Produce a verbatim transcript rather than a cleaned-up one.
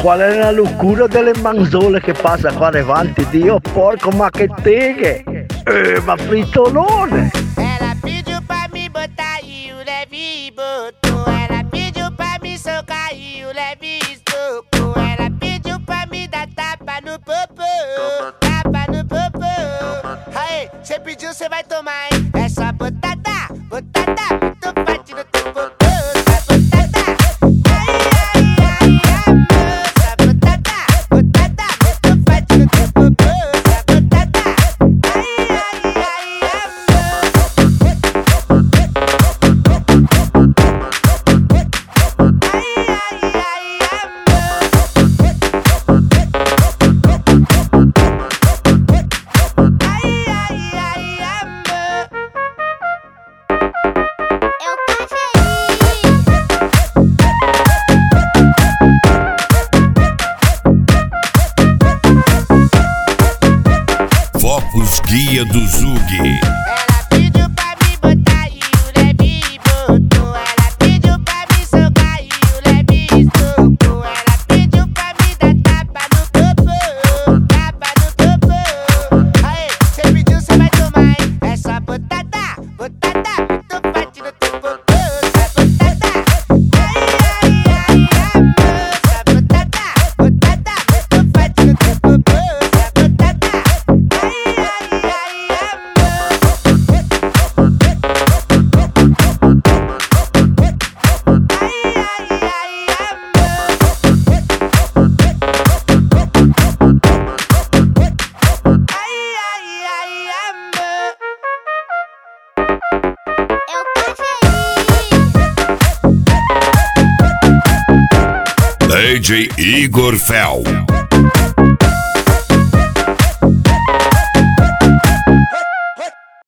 qual è la loucura delle manzole che passa qua davanti? Dio porco, ma che teghe! Eh, ma frittolone! Ela pediu pra me botar e o leve botou. Ela pediu pra me socar e o leve socou. Ela pediu pra me dar tapa no popô, tapa no popô. Aê, cê pediu, cê vai tomar, hein? É só botada, botada, muito forte no teu popô. Focus Guia do Zug. Ela pediu pra me botar e o leve botou. Ela pediu pra me socar e o leve socou. Ela pediu pra me dar tapa no popô, tapa no popô. Aê, cê pediu, cê vai tomar, hein? É só botada, botada, muito forte no teu popô. Só botada, ai, ai, ai, amor. Só botada, botada, muito forte no teu popô. D J Igor Fel.